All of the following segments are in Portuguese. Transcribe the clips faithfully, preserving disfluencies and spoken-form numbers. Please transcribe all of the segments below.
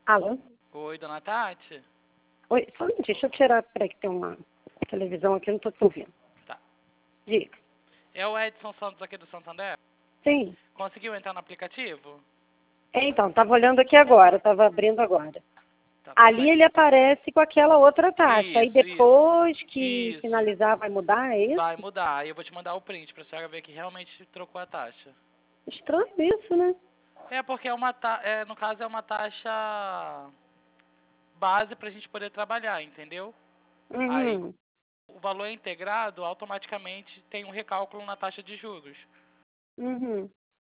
Alô? Oi, dona Tati? Oi, só um minutinho, deixa eu tirar, peraí que tem uma televisão aqui, eu não tô te ouvindo. Tá. Diga. É o Edson Santos aqui do Santander? Sim. Conseguiu entrar no aplicativo? É, então, tava olhando aqui agora, tava abrindo agora. Tá, Ali perfeito. ele aparece com aquela outra taxa. Aí Isso, depois isso. que Isso. finalizar vai mudar, é isso? Vai mudar. Aí eu vou te mandar o print pra senhora ver que realmente trocou a taxa. Estranho isso, né? É porque é uma ta... é, no caso é uma taxa base pra gente poder trabalhar, entendeu? Aí Uhum. o valor integrado automaticamente tem um recálculo na taxa de juros. Uhum.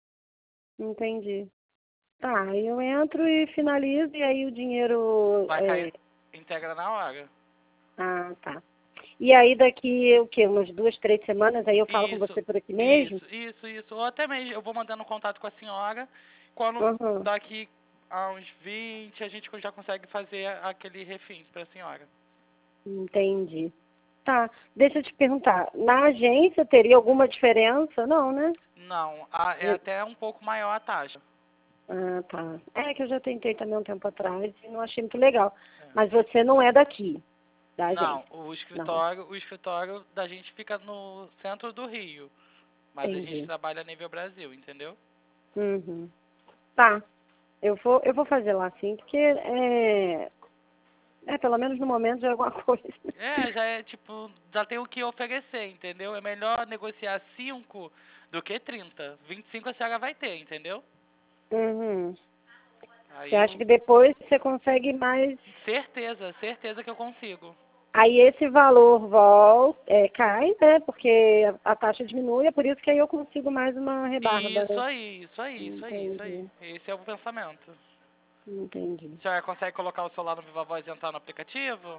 Entendi. Tá, aí eu entro e finalizo e aí o dinheiro. Vai É... cair, integra na hora. Ah, tá. E aí daqui o quê? Umas duas, três semanas, aí eu falo com Isso, você por aqui mesmo? isso, isso, isso. Ou até mesmo eu vou mandando contato com a senhora. Quando Uhum. daqui a uns vinte a gente já consegue fazer aquele refins para a senhora. Entendi. Tá, deixa eu te perguntar. Na agência teria alguma diferença? Não, né? Não, a- é Eu- até um pouco maior a taxa. Ah, tá. É que eu já tentei também um tempo atrás e não achei muito legal. É. Mas você não é daqui, da Não, agência? o Não, escritório, o escritório da gente fica no centro do Rio, mas a gente entendi. trabalha a nível Brasil, entendeu? Uhum. Tá, eu vou, eu vou fazer lá sim, porque é, é, pelo menos no momento já é alguma coisa. É, já é tipo, já tem o que oferecer, entendeu? É melhor negociar cinco do que trinta. vinte e cinco a senhora vai ter, entendeu? Uhum. Você Aí acha eu, que depois você consegue mais. certeza, certeza que eu consigo. Aí esse valor volta, é, cai, né? Porque a, a taxa diminui, é por isso que aí eu consigo mais uma rebarba, Isso né? aí, isso aí, isso aí, isso aí. Entendi, Esse é o pensamento. entendi. A senhora consegue colocar o celular no Viva Voz e entrar no aplicativo?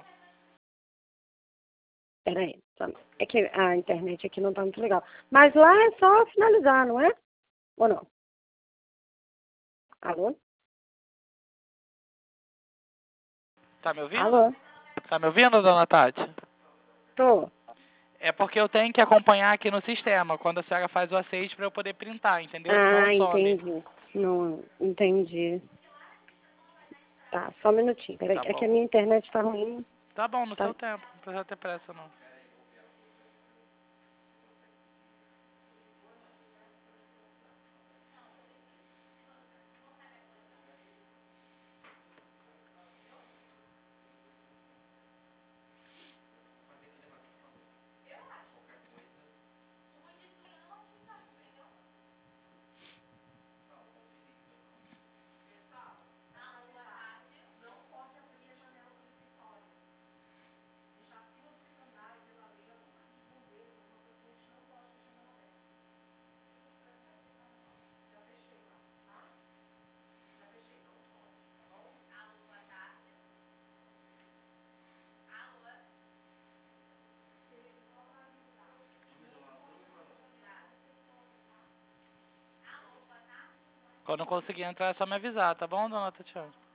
Peraí, só- é que a internet aqui não tá muito legal. Mas lá é só finalizar, não é? Ou não? Alô? Tá me ouvindo? Alô? Tá me ouvindo, dona Tati? Tô. É porque eu tenho que acompanhar aqui no sistema, quando a senhora faz o aceite para eu poder printar, entendeu? Senão Ah, some. entendi. Não, entendi. Tá, só um minutinho. Peraí, Tá é que a bom. minha internet tá ruim. Tá bom, no Tá. seu tempo. Não precisa ter pressa, não. Quando eu conseguir entrar, é só me avisar, tá bom, dona Tatiana?